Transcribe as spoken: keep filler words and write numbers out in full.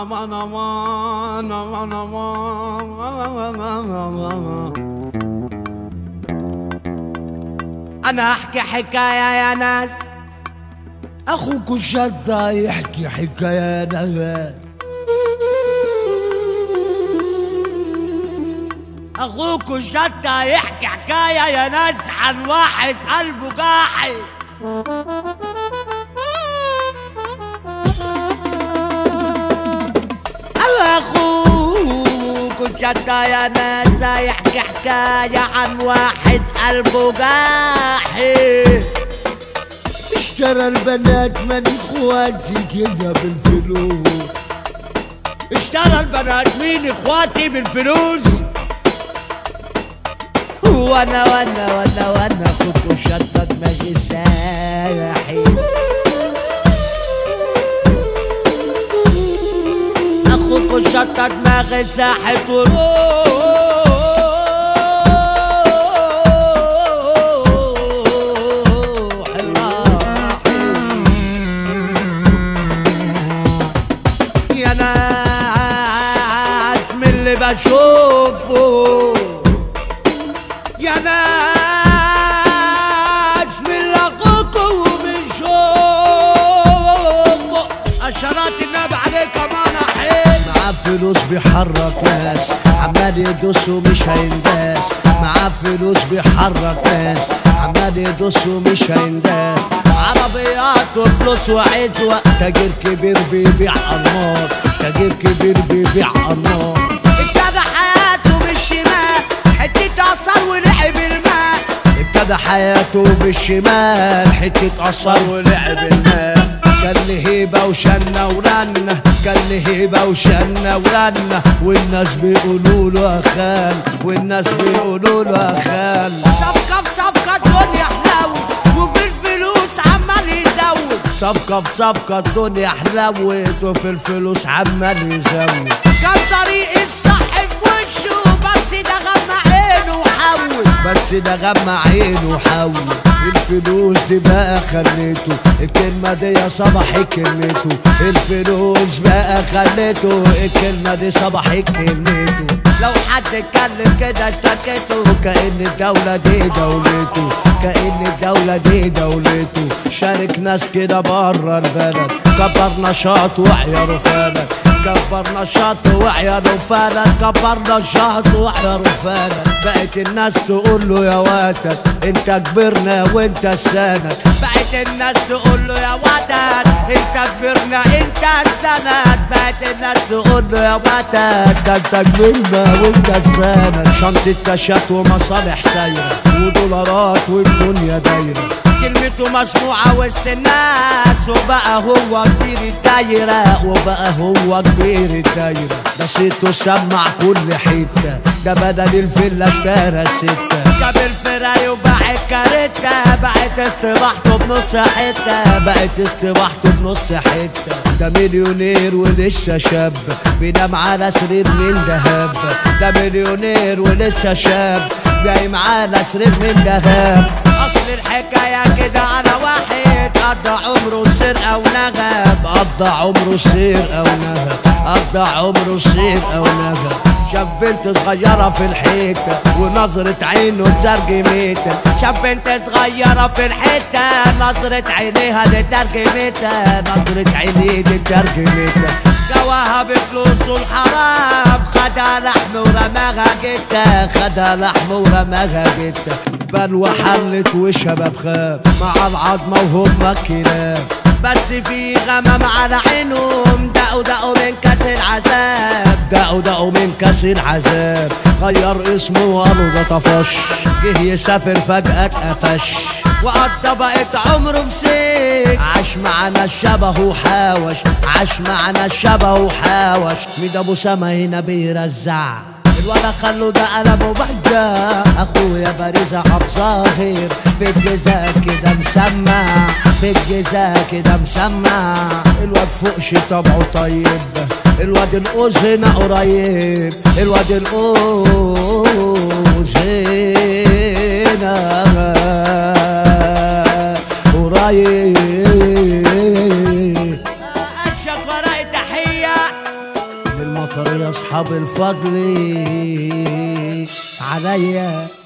امان امان امان امان. انا احكي حكايه يا ناس، اخوك شدة يحكي حكايه يا ناس. اخوك شدة يحكي حكايه يا ناس عن واحد قلبه جاحد. اخوك شدة يا ناس يحكي حكايه عن واحد قلبه جاحد. اشترى البنات من اخواتي كده بالفلوس. اشترى البنات مين اخواتي بالفلوس. وانا وانا وانا وانا اخوك شدة دماغي ساحل. اخوك شدة دماغي ساحل وروح. يا ناس من اللي بشوفه، يا ناس من اللي اخوكوا بنشوفه. اشارات النبي عليك امان حيل. معاه فلوس بيحرك ناس، عمال يدوس ومش هينداس. معاه فلوس بيحرك ناس، عمال يدوس ومش هينداس. عربيات وفلوس وعزوة، تاجر كبير بيبيع انوار، تاجر كبير بيبيع انوار. ابتدى حياته بالشمال، حتة اثر ولعب الماء. ابتدى حياته بالشمال، حتة اثر ولعب الماء. كان له هيبة وشنة ورنة، كان له هيبة وشنة ورنة. والناس بيقولوا له اخان، والناس بيقولوا له اخان. صفقة في صفقة الدنيا حلاوة، وفي الفلوس عمال يزود. صفقة في صفقة الدنيا حلوت، وفي الفلوس عمال يزود. كان طريق الصح في وشه، بس ده غمى عينه وحول. بس ده غمى عينه وحول. الفلوس دي بقى خليته، الكلمة دي يا صباح كلمته. الفلوس بقى خليته، الكلمة دي صباح كلمته. لو حد اتكلم كده سكته، كأن الدولة دي دولته، كأن الدولة دي دولته. شارك ناس كده بره البلد، كبر نشاط وعياره فلت. كبر نشاط وعياره فلت، كبر نشاط وعياره فلت. بقت الناس تقول له يا واتد انت كبرنا وانت السند. بقت الناس تقول له يا واتد انت كبرنا انت السند. بقت الناس تقول له يا واتد ده انت كبرنا وانت السند. شنطة كاشات ومصالح سايرة، ودولارات والدنيا دايرة. كلمته مسموعة وسط الناس، وبقى هو كبير الدايرة. وبقى هو كبير الدايرة. ده صيته سمع كل حتة، ده بدل الفيلا اشترى ستة. جاب الفراي وباع الكاريتا، بقت استباحته بنص حتة. بقت استباحته بنص حتة. ده مليونير ولسه شاب، بينام على سرير من دهب. ده مليونير ولسه شاب، نايم على سرير من دهب. اصل الحكاية كده على واحد قضى عمره سرقة ونغب. قضى عمره سرقة ونغب، قضى عمره سرقة ونغب. شاف بنت صغيرة في الحتة، ونظرة عينه ترجمتها. شاف بنت صغيرة في الحتة، نظرة عينيها دي ترجمتها. نظرة عينيه دي ترجمتها. جواها بفلوسه الحرام، خدها لحم ورماها جتة. خدها لحم ورماها جتة. بلوى حلت وشباب خاب، مع العظمة وهم كلاب. بس في غمام على عينهم، دقوا دقوا من كاس العذاب. دقوا دقوا من كاس العذاب. غير اسمه وقالوا ده طفش، جه يسافر فجأة اتقفش. وقضى بقت عمره في سيك، عاش معانا الشبه وحاوش. عاش معانا الشبه وحاوش. ميد ابو سما هنا بيرزع، الولا خلو ده قلبه بهجة. اخويا باريزة عبد ظاهر، في الجزاء كده مسمع. في الجزاء كده مسمع. الواد فوقش طبعه طيب، الواد القوز هنا قريب. الواد القوز هنا قريب. اشك ورق تحية كتر يا اصحاب الفضل عليا.